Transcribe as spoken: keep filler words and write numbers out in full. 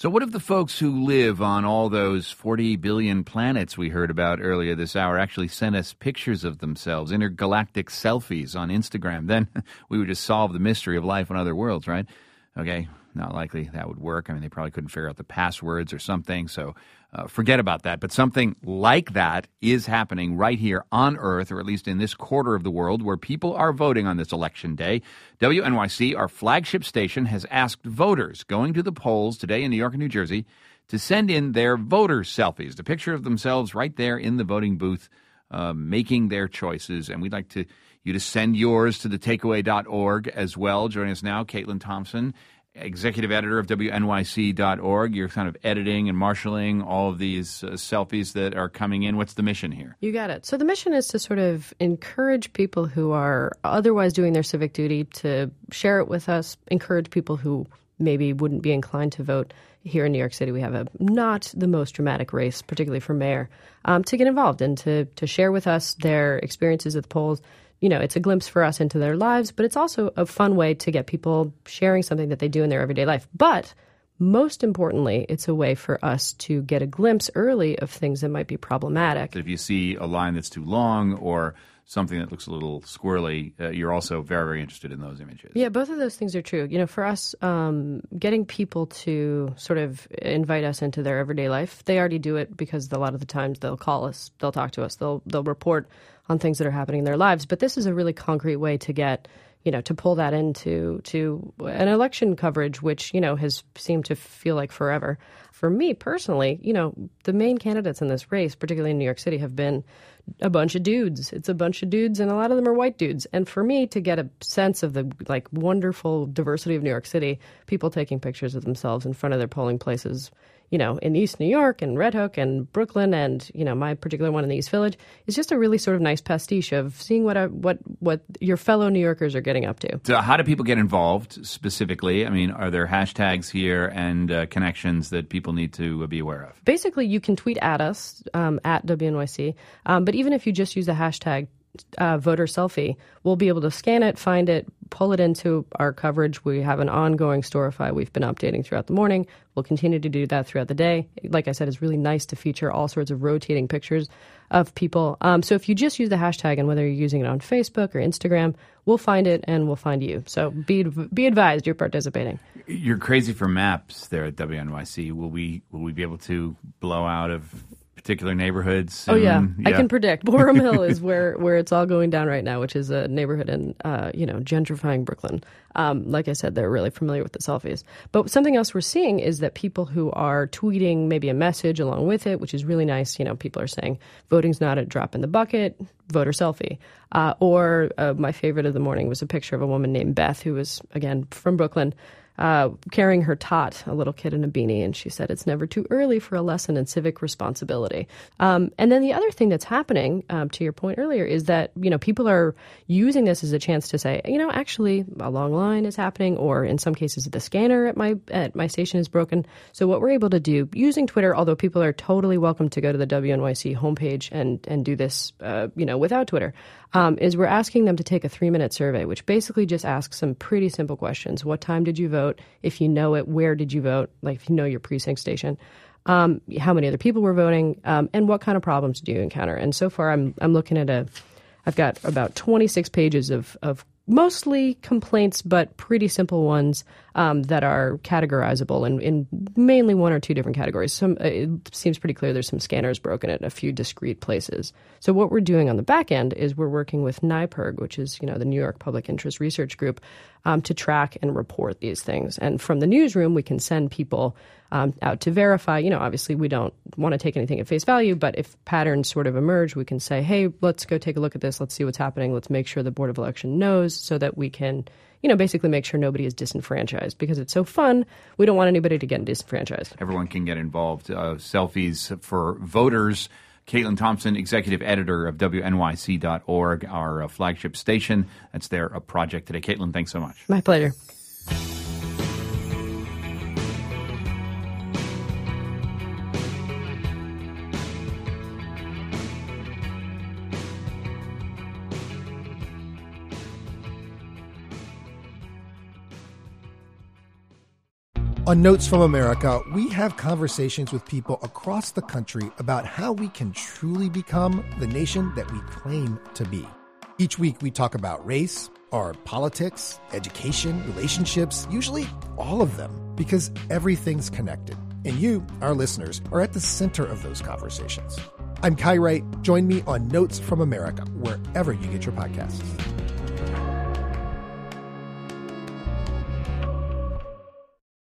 So what if the folks who live on all those forty billion planets we heard about earlier this hour actually sent us pictures of themselves, intergalactic selfies on Instagram? Then we would just solve the mystery of life on other worlds, right? Okay, not likely that would work. I mean, they probably couldn't figure out the passwords or something, so uh, forget about that. But something like that is happening right here on Earth, or at least in this quarter of the world, where people are voting on this election day. W N Y C, our flagship station, has asked voters going to the polls today in New York and New Jersey to send in their voter selfies, the picture of themselves right there in the voting booth, uh, making their choices. And we'd like to you to send yours to the takeaway dot org as well. Joining us now, Caitlin Thompson, executive editor of W N Y C dot org. You're kind of editing and marshaling all of these uh, selfies that are coming in. What's the mission here? You got it. So the mission is to sort of encourage people who are otherwise doing their civic duty to share it with us, encourage people who maybe wouldn't be inclined to vote. Here in New York City, we have a not the most dramatic race, particularly for mayor, um, to get involved and to, to share with us their experiences at the polls. You know, it's a glimpse for us into their lives, but it's also a fun way to get people sharing something that they do in their everyday life. But most importantly, it's a way for us to get a glimpse early of things that might be problematic. If you see a line that's too long or something that looks a little squirrely, uh, you're also very, very interested in those images. Yeah, both of those things are true. You know, for us, um, getting people to sort of invite us into their everyday life, they already do it because a lot of the times they'll call us, they'll talk to us, they'll they'll report on things that are happening in their lives. But this is a really concrete way to get, you know, to pull that into to an election coverage, which, you know, has seemed to feel like forever. For me personally, you know, the main candidates in this race, particularly in New York City, have been a bunch of dudes. It's a bunch of dudes, and a lot of them are white dudes. And for me to get a sense of the like wonderful diversity of New York City, people taking pictures of themselves in front of their polling places, you know, in East New York and Red Hook and Brooklyn and, you know, my particular one in the East Village, is just a really sort of nice pastiche of seeing what a, what what your fellow New Yorkers are getting up to. So how do people get involved specifically? I mean, are there hashtags here and uh, connections that people need to be aware of? Basically, you can tweet at us, um, at W N Y C, um, but even if you just use the hashtag Uh, voter selfie, we'll be able to scan it, find it, pull it into our coverage. We have an ongoing Storify we've been updating throughout the morning. We'll continue to do that throughout the day. Like I said, it's really nice to feature all sorts of rotating pictures of people. Um, so if you just use the hashtag, and whether you're using it on Facebook or Instagram, we'll find it and we'll find you. So be be advised you're participating. You're crazy for maps there at W N Y C. Will we will we be able to blow out of particular neighborhoods? Oh, yeah. yeah. I can predict. Borum Hill is where, where it's all going down right now, which is a neighborhood in, uh, you know, gentrifying Brooklyn. Um, like I said, they're really familiar with the selfies. But something else we're seeing is that people who are tweeting maybe a message along with it, which is really nice. You know, people are saying voting's not a drop in the bucket, voter selfie. Uh, or uh, my favorite of the morning was a picture of a woman named Beth, who was, again, from Brooklyn, Uh, carrying her tot, a little kid in a beanie, and she said it's never too early for a lesson in civic responsibility. Um, and then the other thing that's happening, um, to your point earlier, is that, you know, people are using this as a chance to say, you know, actually a long line is happening, or in some cases the scanner at my at my station is broken. So what we're able to do using Twitter, although people are totally welcome to go to the W N Y C homepage and and do this, uh, you know, without Twitter, um, is we're asking them to take a three minute survey, which basically just asks some pretty simple questions. What time did you vote? If you know it, where did you vote? Like if you know your precinct station, um, how many other people were voting, um, and what kind of problems do you encounter? And so far, I'm I'm looking at a, I've got about twenty-six pages of of mostly complaints, but pretty simple ones um, that are categorizable in, in mainly one or two different categories. Some it seems pretty clear there's some scanners broken at a few discrete places. So what we're doing on the back end is we're working with NYPIRG, which is, you know, the New York Public Interest Research Group, um, to track and report these things. And from the newsroom, we can send people um, out to verify. You know, obviously we don't want to take anything at face value, but if patterns sort of emerge, we can say, hey, let's go take a look at this. Let's see what's happening. Let's make sure the Board of Election knows, so that we can, you know, basically make sure nobody is disenfranchised, because it's so fun. We don't want anybody to get disenfranchised. Everyone can get involved. Uh, selfies for voters. Caitlin Thompson, executive editor of W N Y C dot org, our uh, flagship station. That's their uh, project today. Caitlin, thanks so much. My pleasure. On Notes from America, we have conversations with people across the country about how we can truly become the nation that we claim to be. Each week, we talk about race, our politics, education, relationships, usually all of them, because everything's connected. And you, our listeners, are at the center of those conversations. I'm Kai Wright. Join me on Notes from America, wherever you get your podcasts.